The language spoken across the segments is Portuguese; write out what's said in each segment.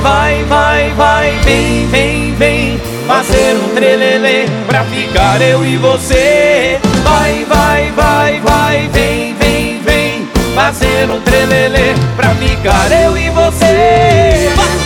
vai, vai, vai, vem, vem, vem fazer um trelelê pra ficar eu e você. Vai, vai, vai, vai, vem, vem, vem fazer um trelelê pra ficar eu e você.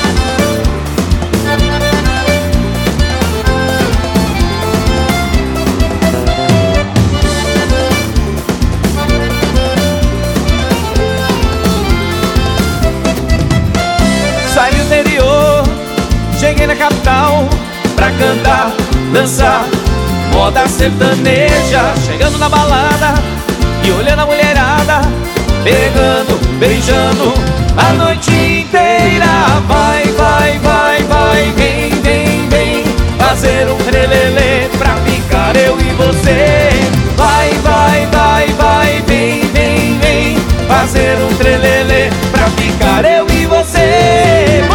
Saí do interior, cheguei na capital pra cantar, dançar, moda sertaneja. Chegando na balada e olhando a mulherada, pegando, beijando a noite inteira. Vai, vai, vai, vai, vem, vem, vem fazer um trelelê pra ficar eu e você. Vai, vai, vai, vai, vem, vem, vem fazer um trelelê pra ficar eu e você.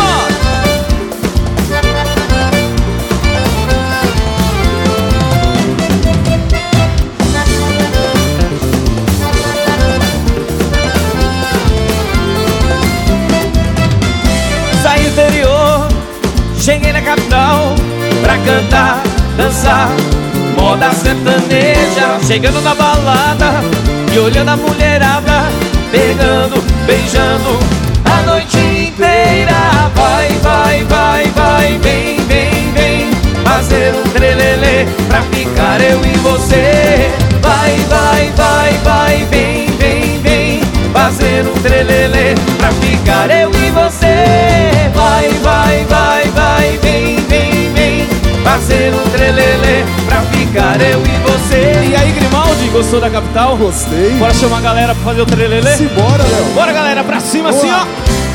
Saí do interior, cheguei na capital pra cantar, dançar, moda sertaneja. Chegando na balada e olhando a mulherada, pegando, beijando a noite inteira. Vai, vai, vai, vai, vem, vem, vem fazer um trelelê pra ficar eu e você. Vai, vai, vai, vai, vem, vem, vem fazer um trelelê pra ficar eu e você. Vai, vai, vai, vai, vem, vem, vem fazer um trelelê pra ficar eu e você. E aí, Grimaldi, gostou da capital? Gostei. Bora chamar a galera pra fazer o trelelê? Simbora, Léo. Bora, galera, pra cima, assim, ó.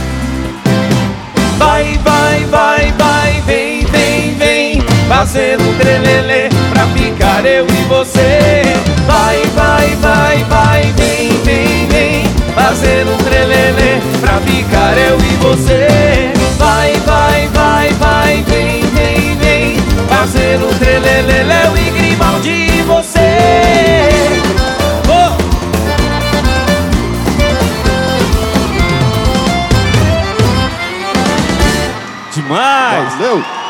Vai, vai, vai, vai, vem, vem, vem fazer um trelelê pra ficar eu e você. Vai, vai, vai, vai, vem, vem, vem fazer um trelelê pra ficar eu e você. Vai, vai, vai, vai, vem, vem, vem fazer um trelelê, Léo e Grimaldi e você. Oh! Demais! Valeu.